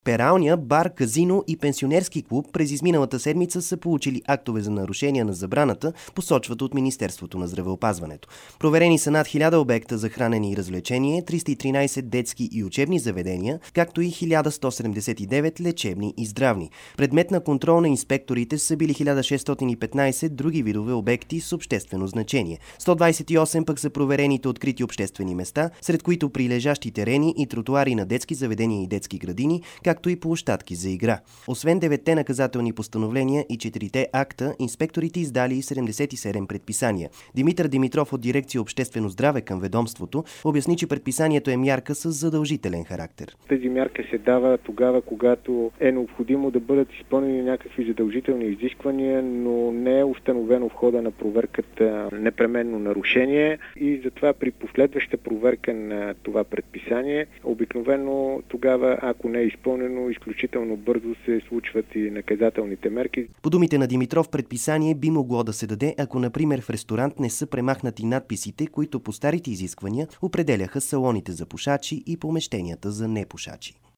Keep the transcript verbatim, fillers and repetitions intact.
Пералня, бар, казино и пенсионерски клуб през изминалата седмица са получили актове за нарушения на забраната, посочват от Министерството на здравеопазването. Проверени са над хиляда обекта за хранене и развлечение, триста и тринайсет детски и учебни заведения, както и хиляда сто седемдесет и девет лечебни и здравни. Предмет на контрол на инспекторите са били хиляда шестстотин и петнайсет други видове обекти с обществено значение. сто двайсет и осем пък са проверените открити обществени места, сред които прилежащи терени и тротуари на детски заведения и детски градини, както и площадки за игра. Освен деветте наказателни постановления и четирите акта, инспекторите издали седемдесет и седем предписания. Димитър Димитров от дирекция Обществено здраве към ведомството обясни, че предписанието е мярка с задължителен характер. Тази мярка се дава тогава, когато е необходимо да бъдат изпълнени някакви задължителни изисквания, но не е установено в хода на проверката непременно нарушение и затова при последваща проверка на това предписание, обикновено тогава, ако не е изпълнено, изключително бързо се случват и наказателните мерки. По думите на Димитров, предписание би могло да се даде, ако, например, в ресторант не са премахнати надписите, които по старите изисквания определяха салоните за пушачи и помещенията за непушачи.